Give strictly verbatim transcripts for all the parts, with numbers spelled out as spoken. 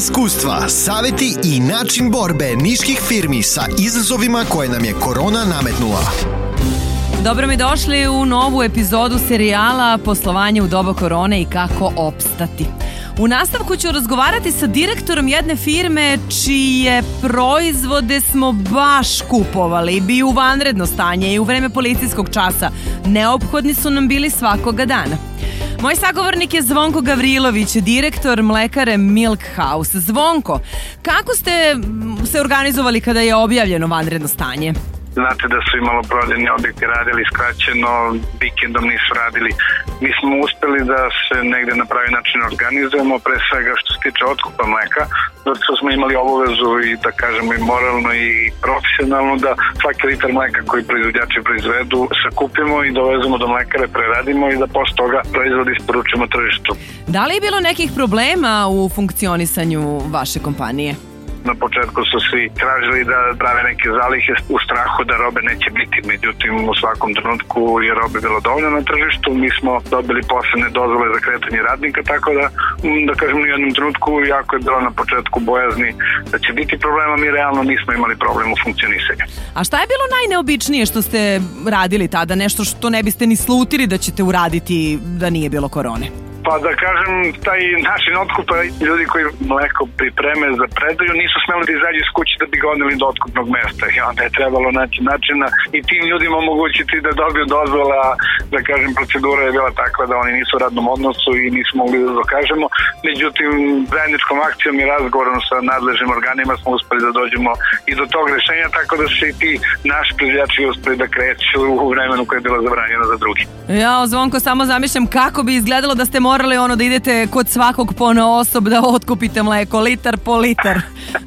iskustva, saveti i način borbe niških firmi sa izazovima koje nam je korona nametnula. Dobro mi došli u novu epizodu serijala Poslovanje u doba korone i kako opstati. U nastavku ću razgovarati sa direktorom jedne firme čije proizvode smo baš kupovali, bi u vanredno stanje i u vreme policijskog časa. Neophodni su nam bili svakoga dana. Moj sagovornik je Zvonko Gavrilović, direktor mlekare Milk House. Zvonko, kako ste se organizovali kada je objavljeno vanredno stanje? Znate da su i maloprodajni objekti radili skraćeno, vikendom nisu radili. Mi smo uspeli da se negde na pravi način organizujemo, pre svega što se tiče otkupa mleka, zato što smo imali obavezu i da kažemo i moralno i profesionalno da svaki litar mleka koji proizvođači proizvedu sakupimo i dovezemo do mlekare, preradimo i da posle toga proizvod isporučimo tržištu. Da li je bilo nekih problema u funkcionisanju vaše kompanije? Na početku su svi tražili da prave neke zalihe u strahu da robe neće biti, međutim u svakom trenutku je robe bilo dovoljno na tržištu. Mi smo dobili posebne dozvole za kretanje radnika, tako da, da kažem, u jednom trenutku jako je bilo na početku bojazni da će biti problema, mi realno nismo imali problem u funkcionisanju. A šta je bilo najneobičnije što ste radili tada, nešto što ne biste ni slutili da ćete uraditi da nije bilo korone? Pa da kažem, taj način otkupa, ljudi koji mleko pripreme za predaju nisu smeli da izađu iz kuće da bi ga odneli do otkupnog mesta i onda je trebalo naći načina i tim ljudima omogućiti da dobiju dozvola, da kažem, procedura je bila takva da oni nisu u radnom odnosu i nismo mogli da dokažemo. Međutim, zajedničkom akcijom i razgovorom sa nadležnim organima smo uspeli da dođemo i do tog rešenja, tako da su i ti naši proizvođači uspeli da kreću u vremenu koje je bilo zabranjeno za drugi. Ja, Zvonko, samo zamišljam kako bi izgledalo da ste morali ono da idete kod svakog ponaosob da otkupite mleko, litar po litar.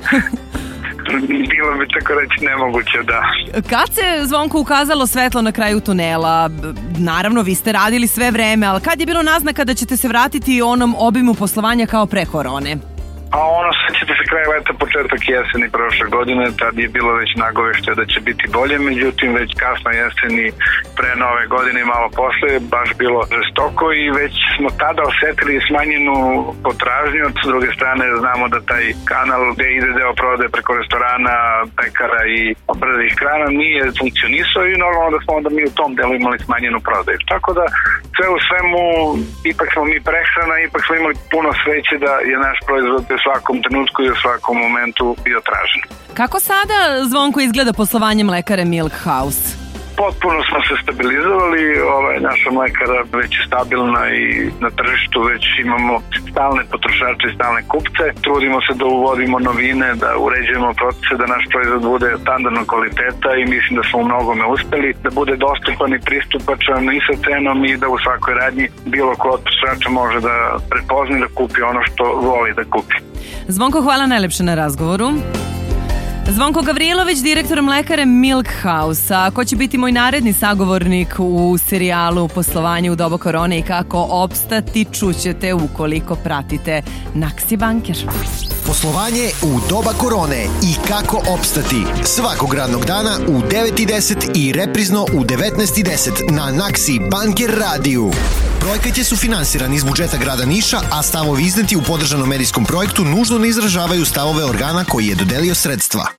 Bilo bi tako reći nemoguće, da. Kad se, Zvonko, ukazalo svetlo na kraju tunela? Naravno, vi ste radili sve vreme, ali kad je bilo naznaka da ćete se vratiti onom obimu poslovanja kao pre korone? A ono sećate se kraj leta, početak jeseni prošle godine, tad je bilo već nagoveštaje da će biti bolje, međutim već kasno jeseni pre nove godine i malo posle baš bilo žestoko i već smo tada osetili smanjenu potražnju. S druge strane znamo da taj kanal gde ide deo prodaje preko restorana, pekara i brzih hrana nije funkcionisao i normalno da smo onda mi u tom delu imali smanjenu prodaju. Tako da sve u svemu ipak smo mi prehrana, ipak smo imali puno sreće da je naš proizvod u svakom trenutku i u svakom momentu bio tražen. Kako sada, Zvonko, izgleda poslovanje mlekare Milk House? Potpuno smo se stabilizovali, ovaj, naša mlekara već je stabilna i na tržištu već imamo stalne potrošače i stalne kupce. Trudimo se da uvodimo novine, da uređujemo procese, da naš proizvod bude standardnog kvaliteta i mislim da smo u mnogome uspeli, da bude dostupan i pristupačan i sa cenom i da u svakoj radnji bilo ko od potrošača može da prepozna da kupi ono što voli da kupi. Zvonko, hvala najlepše na razgovoru. Zvonko Gavrilović, direktor mlekare Milk House. A ko će biti moj naredni sagovornik u serijalu Poslovanje u doba korone i kako opstati, čućete ukoliko pratite Naksi Banker. Poslovanje u doba korone i kako opstati svakog radnog dana u devet i deset i reprizno u devetnaest i deset na Naksi Banker radiju. Projekat je sufinansiran iz budžeta grada Niša, a stavovi izneti u podržanom medijskom projektu nužno ne izražavaju stavove organa koji je dodelio sredstva.